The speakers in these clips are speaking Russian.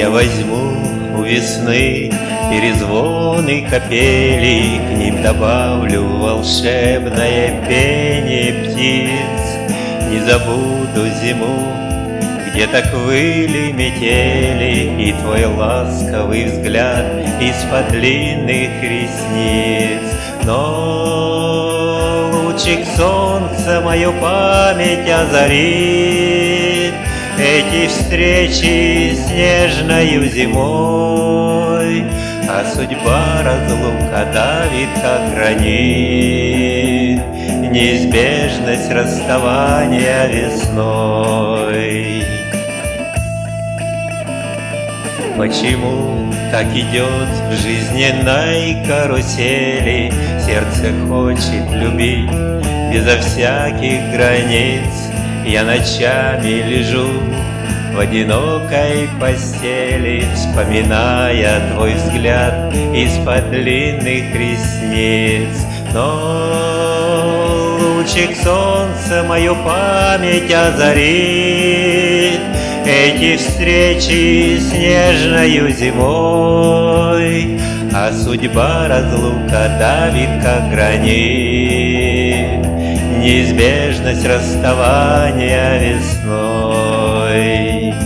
Я возьму у весны перезвоны капели, к ним добавлю волшебное пение птиц. Не забуду зиму, где так выли метели, и твой ласковый взгляд из-под длинных ресниц. Но лучик солнца мою память озарит, эти встречи с нежною зимой, а судьба разлука давит, как гранит, неизбежность расставания весной. Почему так идет в жизненной карусели? Сердце хочет любить безо всяких границ. Я ночами лежу в одинокой постели, вспоминая твой взгляд из-под длинных ресниц. Но лучик солнца мою память озарит, эти встречи с нежною зимой, а судьба разлука давит, как гранит, неизбежность расставания весной.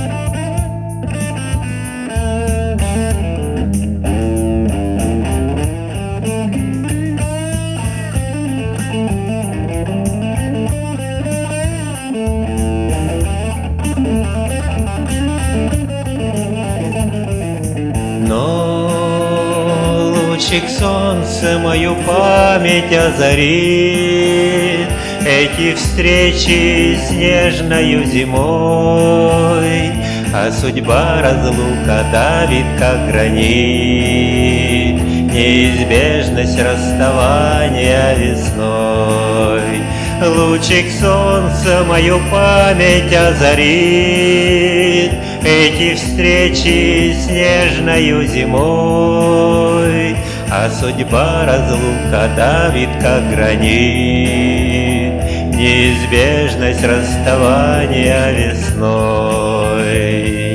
Но лучик солнца мою память озарит, эти встречи с нежною зимой, а судьба разлука давит, как гранит, неизбежность расставания весной. Лучик солнца мою память озарит, эти встречи с нежною зимой, а судьба разлука давит, как гранит, неизбежность расставания весной.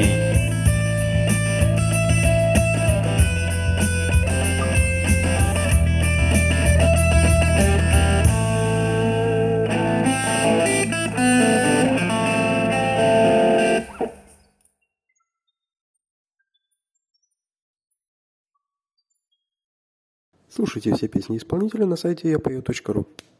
Слушайте все песни исполнителя на сайте yapою.ru.